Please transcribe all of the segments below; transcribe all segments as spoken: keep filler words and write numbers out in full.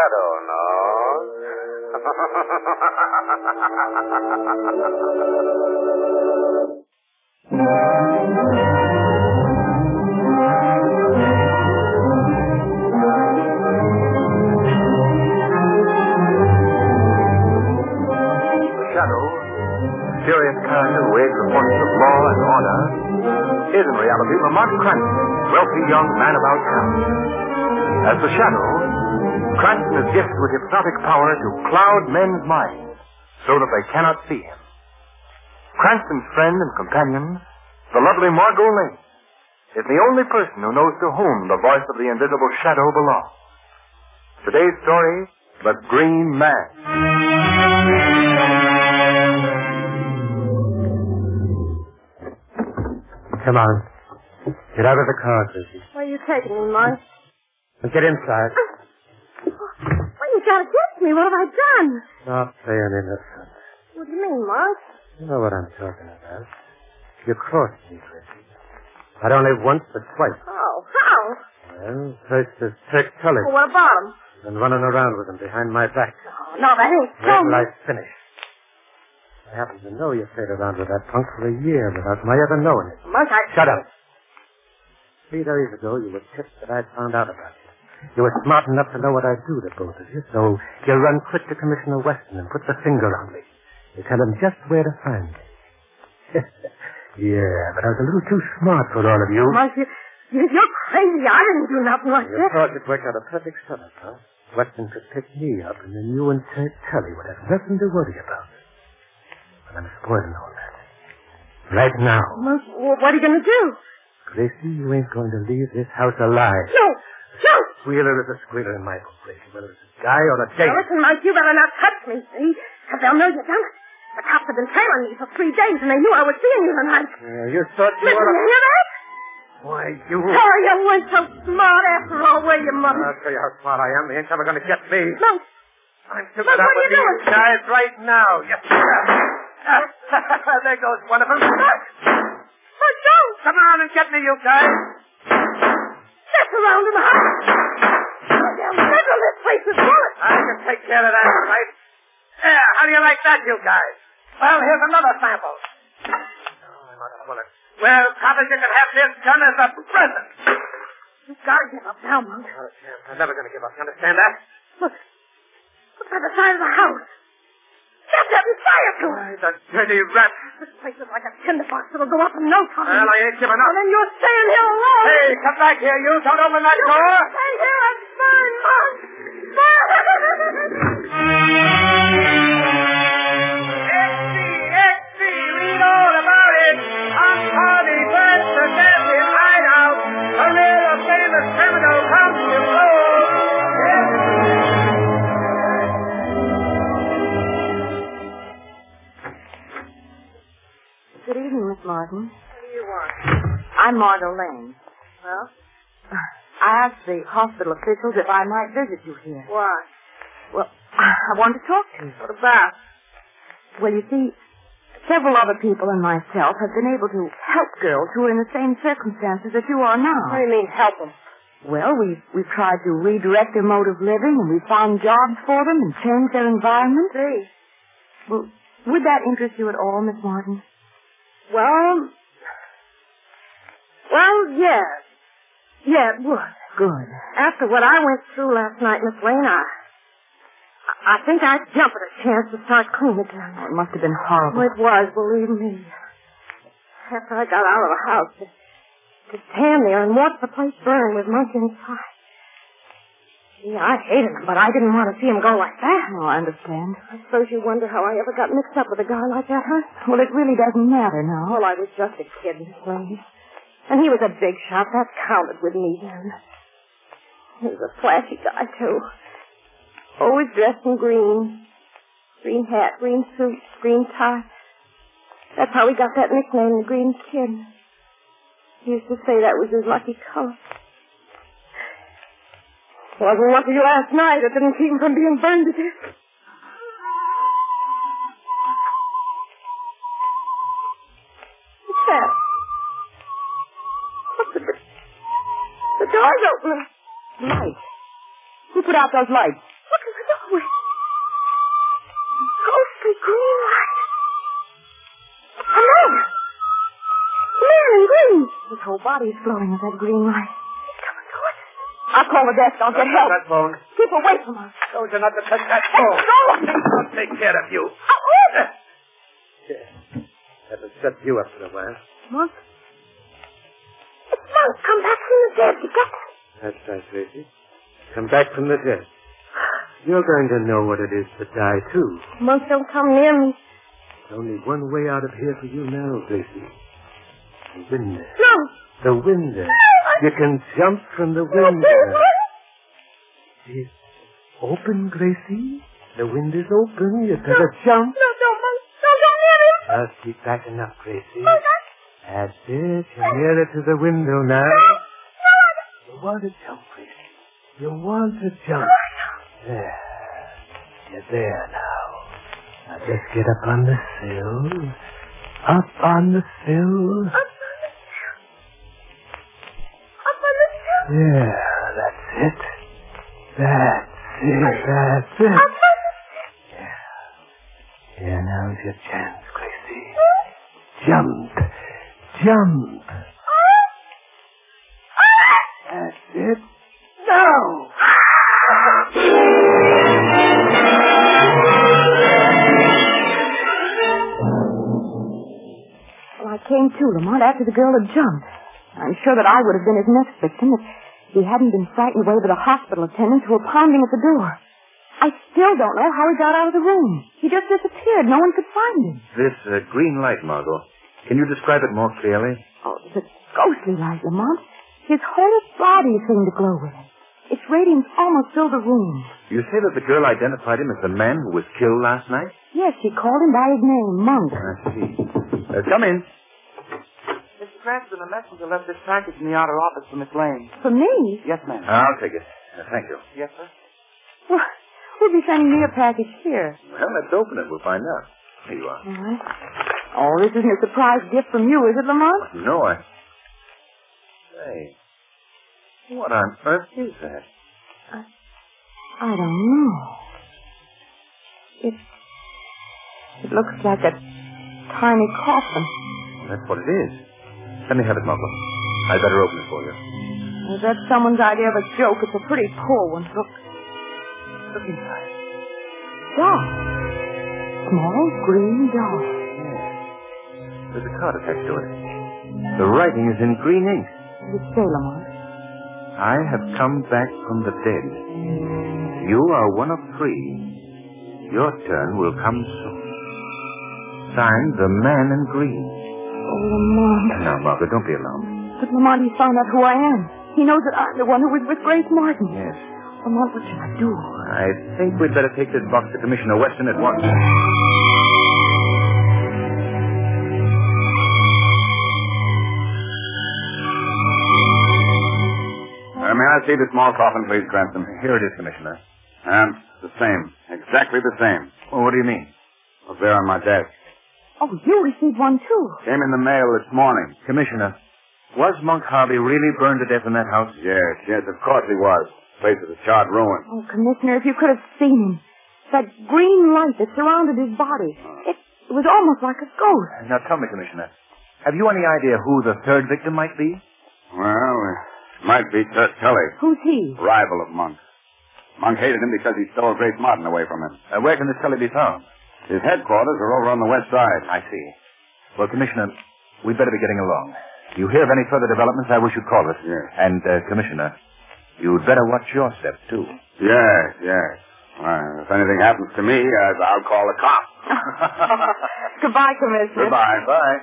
shadow, no? The Shadow, mysterious character who aids the forces of law and order, is in reality Lamont Cranston, wealthy young man about town. As the Shadow, Cranston is gifted with hypnotic power to cloud men's minds so that they cannot see him. Cranston's friend and companion, the lovely Margot Lane, is the only person who knows to whom the voice of the invisible Shadow belongs. Today's story, The Green Man. Come on. Get out of the car, Susie. Where are you taking me, Mark? Get inside. Well, you got against me. What have I done? Not playing innocent. What do you mean, Mark? You know what I'm talking about. You crossed me, Chrissy. Not only once, but twice. Oh, how? Well, first is Turk Tully. Well, what about him? Been running around with him behind my back. Oh, no, that ain't so. Wait till I finish. I happen to know you played around with that punk for a year without my ever knowing it. Mark, I... Shut up. Three days ago, you were tipped that I'd found out about you. You were smart enough to know what I'd do to both of you, so you run quick to Commissioner Weston and put the finger on me. You tell him just where to find me. Yeah, but I was a little too smart for all of you. Mark, you, you, you're crazy. I didn't do nothing like You this. thought you'd work out a perfect setup, huh? Weston could pick me up, and then you and Ted Tully would have nothing to worry about. But I'm spoiling all that. Right now. Mark, well, what are you going to do? Gracie, you ain't going to leave this house alive. No, no. Squealer is a squealer in my book, Gracie, whether it's a guy or a date. Now, listen, Mike, you better not touch me, see? Because they'll know you done it. The cops have been trailing me for three days, and they knew I was seeing you tonight. Uh, you thought you Listen, were a... you hear that? Why, you... Oh, you weren't so smart after all, were you, Mother? I'll show you how smart I am. They ain't never going to get me. No. I'm too Look, good what up are with you doing? these guys right now. Yes, sir. There goes one of them. Look! Look, don't! Come on and get me, you guys. They're surrounding the house. They'll fill this place with bullets. I can take care of that, all right? Yeah, how do you like that, you guys? Well, here's another sample. Oh, I'm out of bullets. Well, Coppers, you can have this gun as a present. You've got to give up now, Monk. Not a chance. I'm never going to give up. You understand that? Look. Look by the side of the house. They're setting fire to it. Why, the dirty rat. This place is like a tinderbox that'll go up in no time. Well, I ain't giving up. And then you're staying here alone. Hey, come back here, you. Don't open that You door. stay here and burn, Monk. Burn! Read all about it on Party Birds, the Deadly Hideout. A real famous criminal comes to blow. Good evening, Miss Martin. What do you want? I'm Margot Lane. Well? I asked the hospital officials if I might visit you here. Why? Well, I wanted to talk to you. What about? Well, you see, several other people and myself have been able to help girls who are in the same circumstances that you are now. What do you mean, help them? Well, we've, we've tried to redirect their mode of living, and we've found jobs for them and changed their environment. See. Well, would that interest you at all, Miss Martin? Well, well, yes. Yeah, it would. Good. After what I went through last night, Miss Lane, I, I think I'd jump at a chance to start clean again. It must have been horrible. It was, believe me. After I got out of the house, to, to stand there and watch the place burn with Monk inside. Yeah, I hated him, but I didn't want to see him go like that. Oh, I understand. I suppose you wonder how I ever got mixed up with a guy like that, huh? Well, it really doesn't matter now. Well, I was just a kid, Miss Lane. And he was a big shot. That counted with me then. He was a flashy guy, too. Always dressed in green. Green hat, green suit, green tie. That's how he got that nickname, the Green Kid. He used to say that was his lucky color. Wasn't lucky last night. It didn't keep him from being burned to death. What's that? What's the... The door's open. Lights. Who put out those lights? Look whole body is glowing with that green light. He's coming to us. I'll call the desk. I'll get help. That phone. Keep away from us. Those are not to touch that phone. Go! I'll take care of you. Oh! Yeah. That will shut you up for a while. Monk? It's Monk. Come back from the dead. You got it. That's right, Tracy. Come back from the dead. You're going to know what it is to die, too. Monk, don't come near me. There's only one way out of here for you now, Gracie. The window. No. The window. You can jump from the No, window. please, Monk. It's open, Gracie. The window's open. You better jump. No, don't, Monk. Don't come near me. Just keep back enough, Gracie. Monk, I... That's it. You're nearer to the window now. No, I... You want to jump, Gracie. You want to jump. There. You're there now. Now just get up on the sill. Up on the sill. Up on the sill. Up on the sill. Yeah, that's it. That's it. That's it. Up on the sill. Yeah. Yeah, now's your chance, Gracie. Jump. Jump. That's it. Now. Well, I came to, Lamont, after the girl had jumped. I'm sure that I would have been his next victim if he hadn't been frightened away by the hospital attendants who were pounding at the door. I still don't know how he got out of the room. He just disappeared. No one could find him. This uh, green light, Margot. Can you describe it more clearly? Oh, it's a ghostly light, Lamont. His whole body seemed to glow with it. Its radiance almost filled the room. You say that the girl identified him as the man who was killed last night? Yes, she called him by his name, Monk. I see. Uh, come in. Mister Cranston, the messenger left this package in the outer office for Miss Lane. For me? Yes, ma'am. I'll take it. Uh, thank you. Yes, sir? Well, who'll be sending me a package here? Well, let's open it. We'll find out. Here you are. All right. Oh, this isn't a surprise gift from you, is it, Lamont? No, I... Say, what on earth is that? I, I don't know. It, it looks like a tiny coffin. That's what it is. Let me have it, Margot. I'd better open it for you. If that's someone's idea of a joke, it's a pretty poor one. Look. Look inside. Doll. Small green doll. Yes. There's a card attached to it. The writing is in green ink. What does it say, Lamont? I have come back from the dead. You are one of three. Your turn will come soon. Signed, The Man in Green. Oh, Lamont. Now, Margaret, don't be alarmed. But, Lamont, he found out who I am. He knows that I'm the one who was with Grace Martin. Yes. Lamont, what should I do? I think we'd better take this box to Commissioner Weston at once. Uh, may I see the small coffin, please, Cranston? Here it is, Commissioner. Um, the same. Exactly the same. Well, what do you mean? Was there on my desk. Oh, you received one, too. Came in the mail this morning. Commissioner, was Monk Harvey really burned to death in that house? Yes, yes, of course he was. The place is a charred ruin. Oh, Commissioner, if you could have seen him. That green light that surrounded his body. It, it was almost like a ghost. Now, tell me, Commissioner, have you any idea who the third victim might be? Well, it might be Turt Tully, Who's he? rival of Monk. Monk hated him because he stole Grace Martin away from him. Uh, where can this Tully be found? His headquarters are over on the west side. I see. Well, Commissioner, we'd better be getting along. If you hear of any further developments, I wish you'd call us. Yes. And, uh, Commissioner, you'd better watch your steps, too. Yes, yes. Well, if anything happens to me, uh, I'll call the cops. Goodbye, Commissioner. Goodbye. Bye.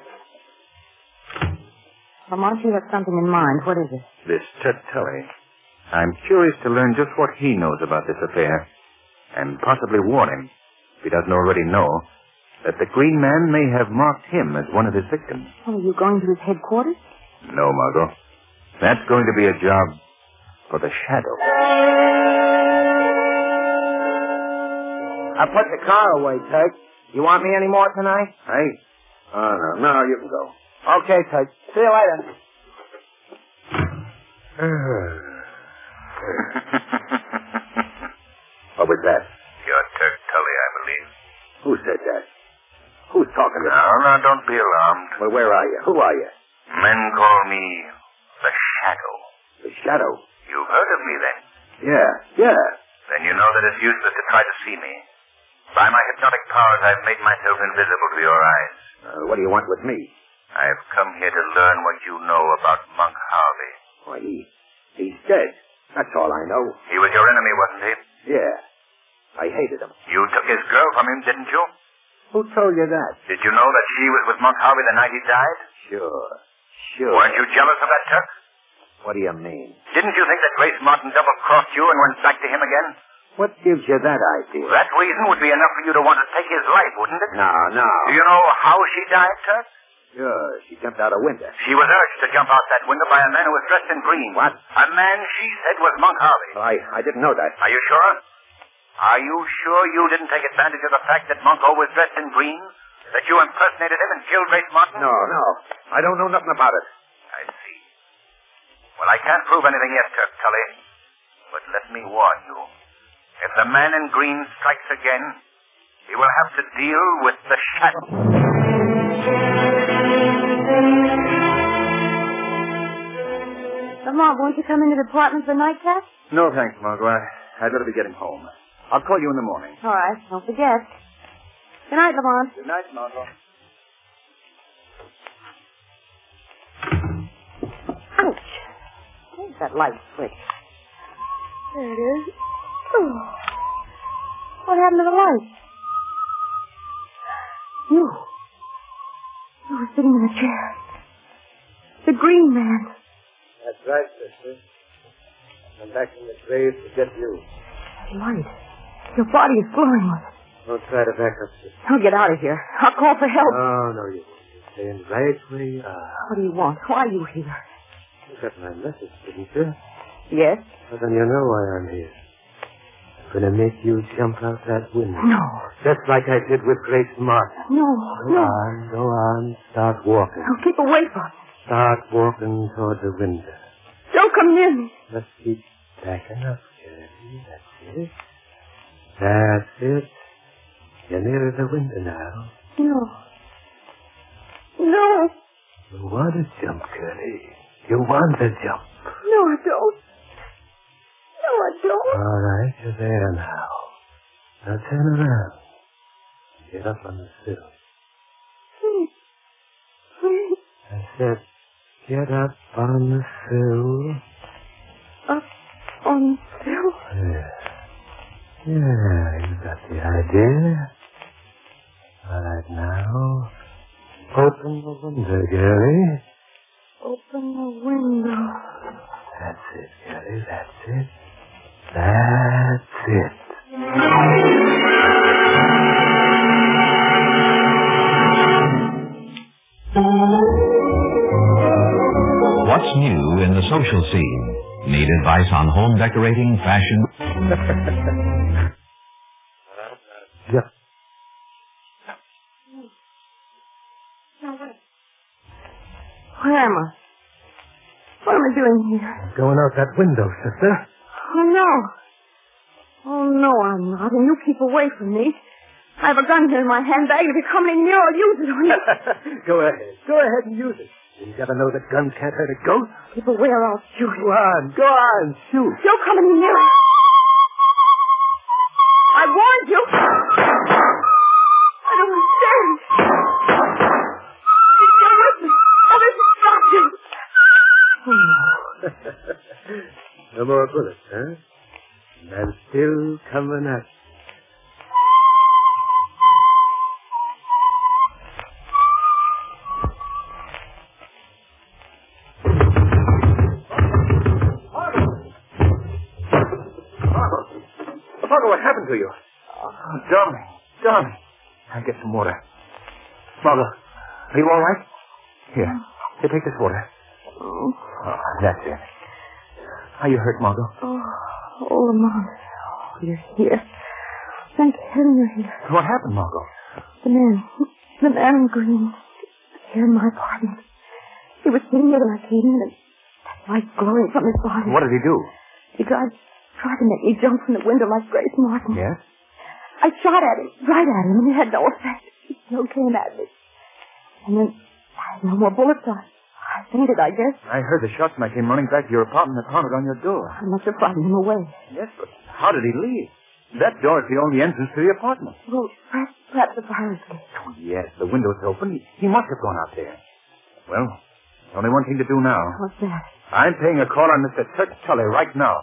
Lamont, you have something in mind. What is it? This Tut Tully. I'm curious to learn just what he knows about this affair. And possibly warn him, if he doesn't already know, that the Green Man may have marked him as one of his victims. Oh, are you going to his headquarters? No, Margot. That's going to be a job for the Shadow. I put the car away, Tug. You want me any more tonight? Hey. Oh, no. No, you can go. Okay, Tug. See you later. What was that? You're Turk Tully, I believe. Who said that? Who's talking to No, no, don't be alarmed. Well, where are you? Who are you? Men call me the Shadow. The Shadow? You've heard of me, then? Yeah, yeah. Then you know that it's useless to try to see me. By my hypnotic powers, I've made myself invisible to your eyes. Uh, what do you want with me? I've come here to learn what you know about Monk Harvey. Why, he, he's dead. That's all I know. He was your enemy, wasn't he? Yeah. I hated him. You took his girl from him, didn't you? Who told you that? Did you know that she was with Monk Harvey the night he died? Sure, sure. Weren't you jealous of that Turk? What do you mean? Didn't you think that Grace Martin double-crossed you and went back to him again? What gives you that idea? That reason would be enough for you to want to take his life, wouldn't it? No, no. Do you know how she died, Turk? Sure, she jumped out a window. She was urged to jump out that window by a man who was dressed in green. What? A man she said was Monk Harvey. I, I didn't know that. Are you sure? Are you sure you didn't take advantage of the fact that Monk was dressed in green? That you impersonated him and killed Grace Martin? No, no. I don't know nothing about it. I see. Well, I can't prove anything yet, Turk Tully. But let me warn you. If the man in green strikes again, he will have to deal with the Shadow. Lamont, won't you come into the department for nightcap? No, thanks, Margot. I, I'd better be getting home. I'll call you in the morning. All right, don't forget. Good night, Lamont. Good night, Margot. Ouch. Where's that light switch? There it is. Oh. What happened to the light? You. You were sitting in a chair. The green man. That's right, sister. I'm back from the grave to get you. Light. Your body is glowing with it. Don't try to back up, sister. I'll get out of here. I'll call for help. Oh, no, you won't. You're staying right where you are. What do you want? Why are you here? You got my message, didn't you? Yes? Well, then you know why I'm here. I'm going to make you jump out that window. No. Just like I did with Grace Martin. No, Go no. on, go on. Start walking. I'll keep away from it. Start walking toward the window. Don't come near me. Just keep backing up, Jerry. That's it. That's it. You're nearer the window now. No. No. You want to jump, Curly. You want to jump. No, I don't. No, I don't. All right, you're there now. Now turn around. Get up on the sill. Please. Please. I said, get up on the sill. Up on the sill? Yeah. Yeah, you got the idea. All right, now. Open the window, Gary. Open the window. That's it, Gary, that's it. That's it. What's new in the social scene? Need advice on home decorating, fashion? Yep. Where am I? What am I doing here? Going out that window, sister. Oh, no. Oh, no, I'm not. And you keep away from me. I have a gun here in my handbag. If you come any near, I'll use it on you. Go ahead. Go ahead and use it. You gotta know that guns can't hurt a ghost. Keep away or I'll shoot. Go on. Go on. Shoot. Don't come any near. I warned you. I don't understand. You're still with me. Others have stopped you. Oh, no. No more bullets, huh? And I'm still coming at you. Margot, what happened to you? Oh, darling, darling. I'll get some water. Margot, are you all right? Here, here, take this water. Oh, Oh, that's it. Are you hurt, Margot? oh, oh, Lamont. Oh, you're here. Thank heaven you're here. What happened, Margot? The man, the man in green, here in my apartment. He was sitting there when I came in, and that light glowing from his body. What did he do? He tried, tried to make me jump from the window like Grace Martin. Yes? I shot at him, right at him, and it had no effect. He still came at me. And then I had no more bullets on. I fainted, I guess. I heard the shots when I came running back to your apartment and pounded on your door. I must have frightened him away. Yes, but how did he leave? That door is the only entrance to the apartment. Well, perhaps, perhaps the fire escape. Oh, yes, the window's open. He, he must have gone out there. Well, there's only one thing to do now. What's that? I'm paying a call on Mister Turk Tully right now.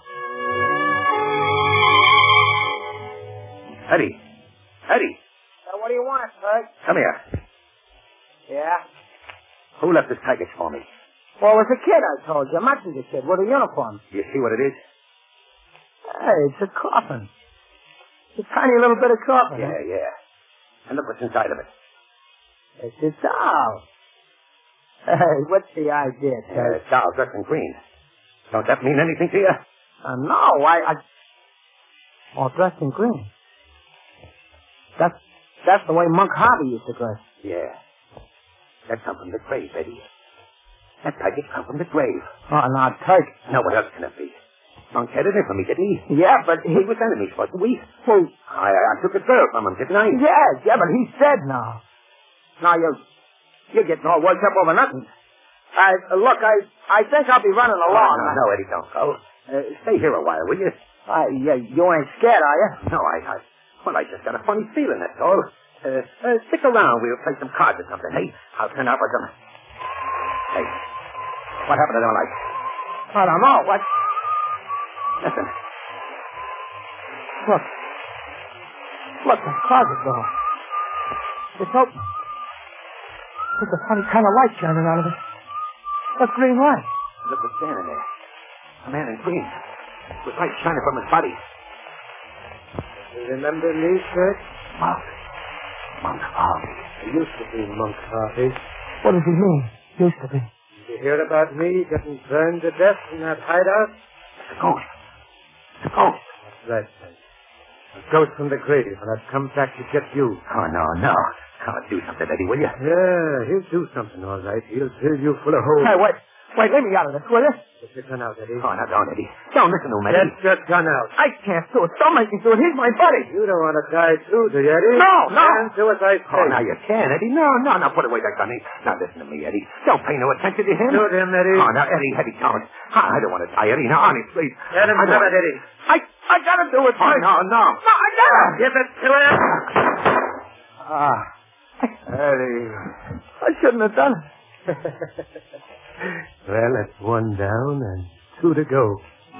Eddie. Eddie. Uh, what do you want, Turk? Come here. Yeah? Who left this package for me? Well, it was a kid, I told you. A messenger kid with a uniform. You see what it is? Hey, it's a coffin. It's a tiny little bit of coffin. Yeah, huh? yeah. And look what's inside of it. It's a doll. Hey, what's the idea, Yeah, Turk? it's doll dressed in green. Don't that mean anything to you? Uh, no, I, I... Oh, dressed in green. That's, that's the way Monk Harvey used to dress. Yeah. That come from the grave, Eddie. That package come from the grave. Oh, now, Turk. Now, what else can it be? Monk had it in for me, didn't he? Yeah, but he... We was enemies, wasn't we? Well, I, I took a girl from him, didn't I? yes, yeah, but he said no. Now, you're, you're getting all worked up over nothing. I, uh, look, I, I think I'll be running along. No, no, no, Eddie, don't go. Uh, stay here a while, will you? I, yeah, you ain't scared, are you? No, I, I, well, I just got a funny feeling, that's all. Uh, uh, stick around. We'll play some cards or something, hey? I'll turn out with them. Hey, what happened to them lights? I don't know. What? Listen. Look. Look, the closet door. It's open. There's a funny kind of light shining out of it. A green light. Look what's standing there. A man in green. With light shining from his body. You remember me, sir? Monk. Monk Harvey. I used to be Monk Harvey. What does he mean? Used to be. Did you hear about me getting burned to death in that hideout? It's a ghost. It's a ghost. That's right, sir. A ghost from the grave, and I've come back to get you. Oh, no, no. Come on, do something, Eddie, will you? Yeah, he'll do something, all right. He'll fill you full of holes. Hey, wait. Wait, let me out of this, will you? Get your gun out, Eddie. Oh, now, don't, Eddie. Don't listen to him, Eddie. Get your gun out. I can't do it. Don't make me do it. He's my buddy. You don't want to die, too, do you, Eddie? No, no. Stand to as I say. Oh, now you can, Eddie. No, no, now put away that gun. Now listen to me, Eddie. Don't pay no attention to him. Shoot him, Eddie. Oh, now, Eddie, Eddie, don't. I don't want to die, Eddie. Now, honestly. Let him I have don't- it, Eddie. I, I gotta do it. Oh, no, no. No, I gotta. Give it to him. Ah. Eddie. I shouldn't have done it. Well, that's one down and two to go.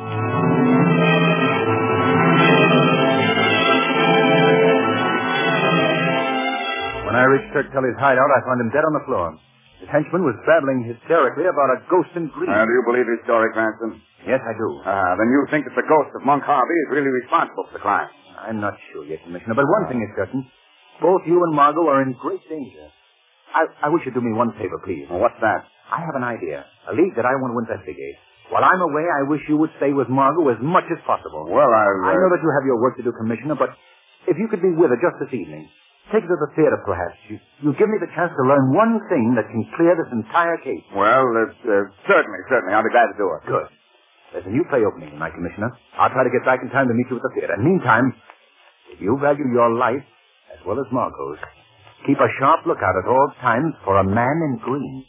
When I reached Turk Tully's hideout, I found him dead on the floor. His henchman was babbling hysterically about a ghost in green. Uh, do you believe his story, Cranston? Yes, I do. Uh, then you think that the ghost of Monk Harvey is really responsible for the crime? I'm not sure yet, Commissioner, but one thing is certain. Both you and Margot are in great danger. I, I wish you'd do me one favor, please. Well, what's that? I have an idea. A lead that I want to investigate. While I'm away, I wish you would stay with Margot as much as possible. Well, I... Uh... I know that you have your work to do, Commissioner, but if you could be with her just this evening, take her to the theater, perhaps. You, you give me the chance to learn one thing that can clear this entire case. Well, uh, uh, certainly, certainly. I'll be glad to do it. Good. There's a new play opening tonight, Commissioner. I'll try to get back in time to meet you at the theater. Meantime, if you value your life as well as Margot's, keep a sharp lookout at all times for a man in green.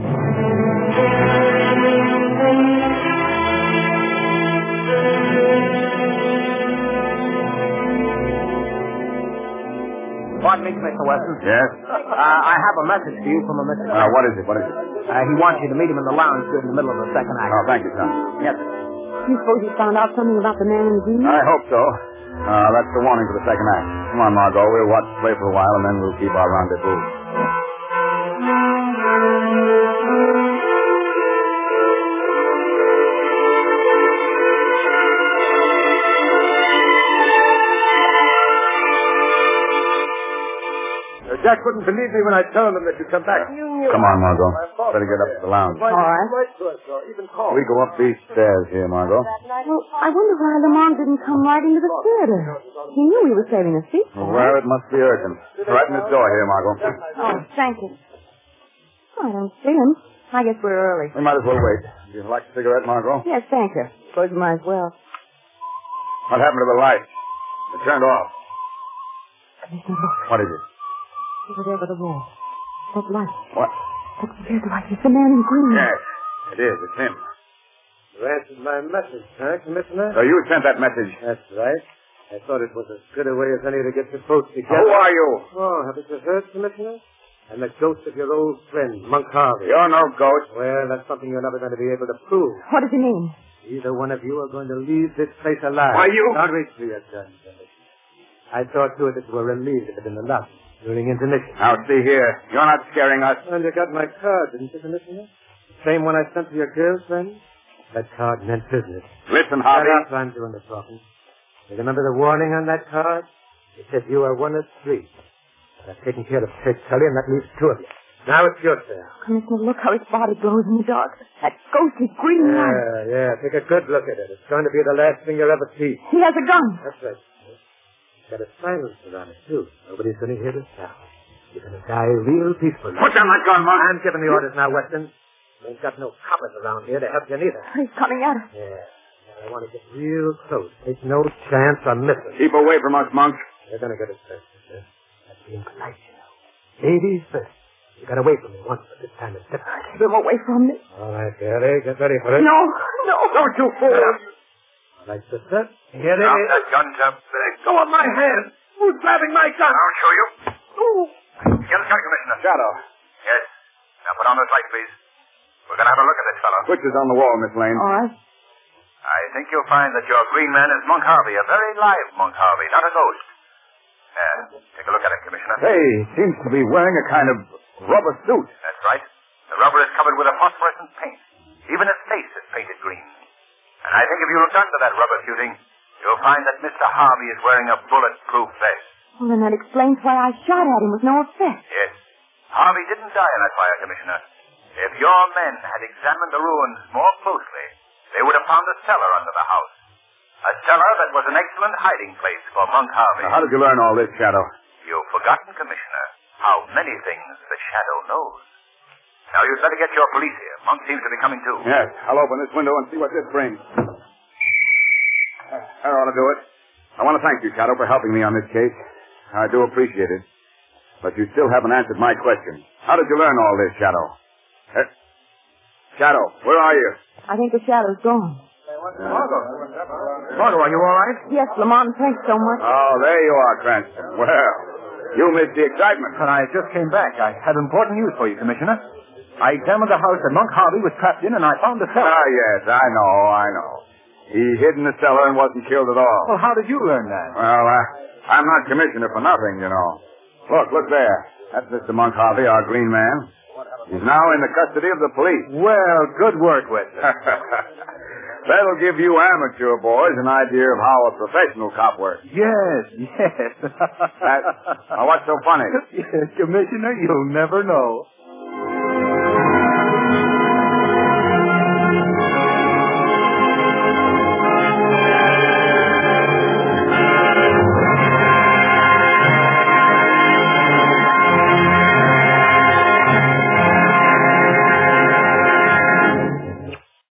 Pardon me, Mister Weston. Yes? Uh, I have a message for you from a Mister Uh, what is it? What is it? Uh, he wants you to meet him in the lounge during the middle of the second act. Oh, thank you, son. Yes. You suppose he found out something about the man in green? I hope so. Uh, that's the warning for the second act. Come on, Margot. We'll watch the play for a while, and then we'll keep our rendezvous. Uh, Jack wouldn't believe me when I told him that you'd come back. Come on, Margot. Better get up to the lounge. All right. We go up these stairs here, Margot. Well, I wonder why Lamont didn't come right into the theater. He knew we were saving a seat for him. Well, it must be urgent. Right in this door here, Margot. Oh, thank you. I don't see him. I guess we're early. We might as well wait. Do you like a cigarette, Margot? Yes, thank you. Suppose you might as well. What happened to the light? It turned off. Listen, look. What is it? Over there by the wall. That light. What? That weird light. It's the man in green. Yes. It is. It's him. You answered my message, huh, Commissioner? So you sent that message. That's right. I thought it was as good a way as any to get you both together. Who are you? Oh, haven't you heard, Commissioner? I'm the ghost of your old friend, Monk Harvey. You're no ghost. Well, that's something you're never going to be able to prove. What does he mean? Either one of you are going to leave this place alive. Why, you... Don't reach for your gun, Commissioner. I saw to it that you were relieved of it in the lock during intermission. Now, see here. You're not scaring us. Well, you got my card, didn't you, Commissioner? The same one I sent to your girlfriend? That card meant business. Listen, Harvey. Shut up, I'm doing the talking. You remember the warning on that card? It said you are one of three. But I've taken care of Ted Tully, and that leaves two of you. Now it's your turn. Commissioner, look how his body glows in the dark. That ghostly green Yeah, light. yeah. Take a good look at it. It's going to be the last thing you'll ever see. He has a gun. That's right. It's got a silencer on it, too. Nobody's going to hear the sound. You're going to die real peacefully. Put down that gun, Monk. I'm giving the orders now, Weston. You ain't got no coppers around here to help you neither. He's coming at us. Yeah. Now, I want to get real close. Take no chance of missing. Keep away from us, Monk. You're going to get us first, mister. That's being polite, you know. Ladies first. You got away from me once, but this time it's different. Keep him away from me. All right, Gary. Get ready for it. No, no. Don't you fool. All right, sister. Here it Drop is. that gun, Tubb. Let Go of my hand. Who's grabbing my gun? I'll show you. Oh. Get the county commissioner. Shadow. Yes. Now put on those lights, please. We're going to have a look at this fellow. Which is on the wall, Miss Lane? All right. I think you'll find that your green man is Monk Harvey, a very live Monk Harvey, not a ghost. Yeah, take a look at him, Commissioner. Hey, he seems to be wearing a kind of rubber suit. That's right. The rubber is covered with a phosphorescent paint. Even his face is painted green. And I think if you look under that rubber suiting, you'll find that Mister Harvey is wearing a bulletproof vest. Well, then that explains why I shot at him with no effect. Yes. Harvey didn't die in that fire, Commissioner. If your men had examined the ruins more closely, they would have found a cellar under the house. A cellar that was an excellent hiding place for Monk Harvey. Now, how did you learn all this, Shadow? You've forgotten, Commissioner, how many things the Shadow knows. Now, you'd better get your police here. Monk seems to be coming, too. Yes, I'll open this window and see what this brings. That ought to do it. I want to thank you, Shadow, for helping me on this case. I do appreciate it. But you still haven't answered my question. How did you learn all this, Shadow? Uh, Shadow, where are you? I think the shadow's gone. Margot. Margot, are you all right? Yes, Lamont, thanks so much. Oh, there you are, Cranston. Well, you missed the excitement. But I just came back. I have important news for you, Commissioner. I examined the house that Monk Harvey was trapped in, and I found the cellar. Ah, yes, I know, I know. He hid in the cellar and wasn't killed at all. Well, how did you learn that? Well, uh, I'm not commissioner for nothing, you know. Look, look there. That's Mister Monk Harvey, our green man. He's now in the custody of the police. Well, good work, Weston. That'll give you amateur boys an idea of how a professional cop works. Yes, yes. That, now, what's so funny? Yes, Commissioner, you'll never know.